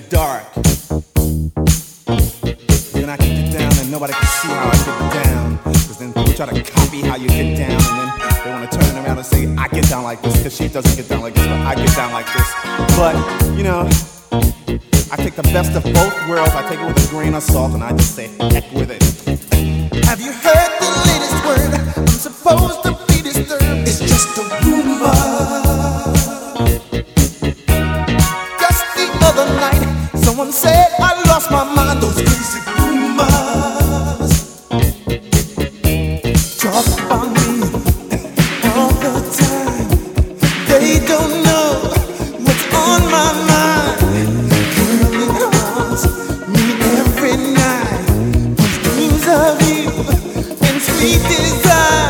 dark. Then I can get down and nobody can see how I get down. Cause then people try to copy how you get down, and then they wanna turn around and say, I get down like this, cause she doesn't get down like this, but I get down like this. But, you know, I take the best of both worlds, I take it with a grain of salt, and I just say, heck with it. Have you heard the latest word? I'm supposed to be disturbed. It's just a rumor. Just the other night, someone said I lost my mind. Those crazy rumors talk about me all the time. They don't know what's on my mind. Girl, it haunts me every night. These dreams of you and sweet desire.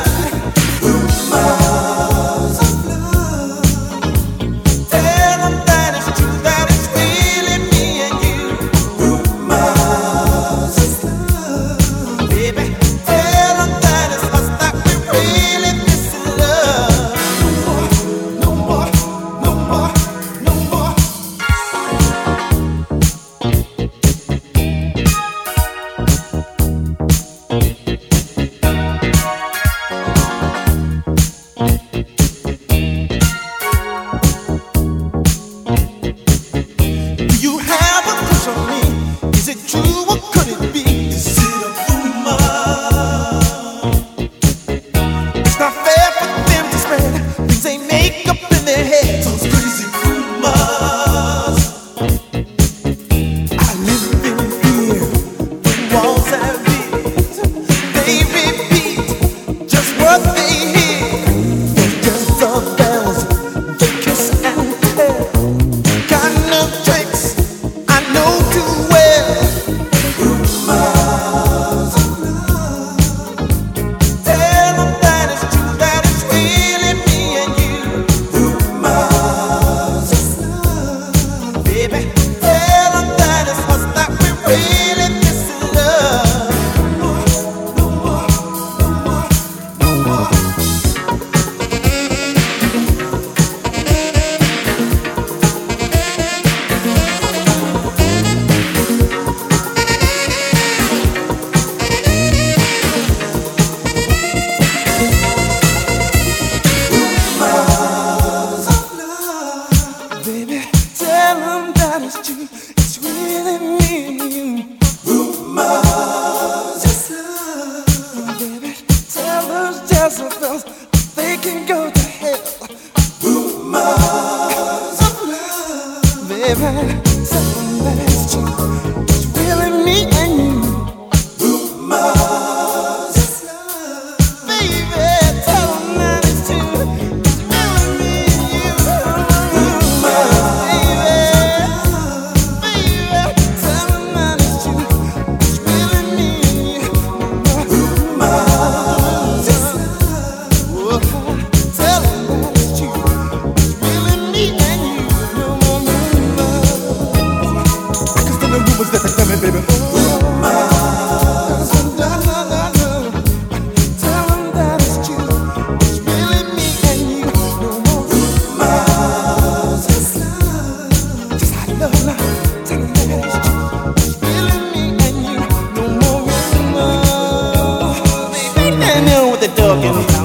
Rumors of love. Tell them that it's true, that it's really me and you. Rumors of love. Baby, tell them that it's us, that we really miss love. No more, no more, no more, no more. Do you have a crush on me? Is it true or could it be? Is it a rumor? It's not fair for them to spread things they make up in their heads. Those crazy rumors. I live in fear. The walls have ears. They repeat just what they hear. Jezebels, they kiss and tell. Kind of tricks I know too well. Rumors of love. Tell them that it's true, that it's really me and you. Rumors of love. Baby, tell them that it's us, that we really miss love. No more, no more, no more, no more. Rumors of love. Baby, tell them that it's true, it's really me and you. Rumors of love. Baby, tell those Jezebels they can go to hell. Rumors of love. Baby, tell them that it's true, it's really me and you. Rumors of love. Baby, tell them that it's true, it's really me and you. Baby, tell them that it's true, it's really me and you. Rumors of love. Tell them that it's true, it's really me and you. No more rumors. I can still the rumors that they tell me, baby. Rumors of love. Tell them that it's true, it's really me and you. No more rumors of love. Just I love now. Tell them that it's true, it's really me and you. No more rumors. Baby, they know what they're talking.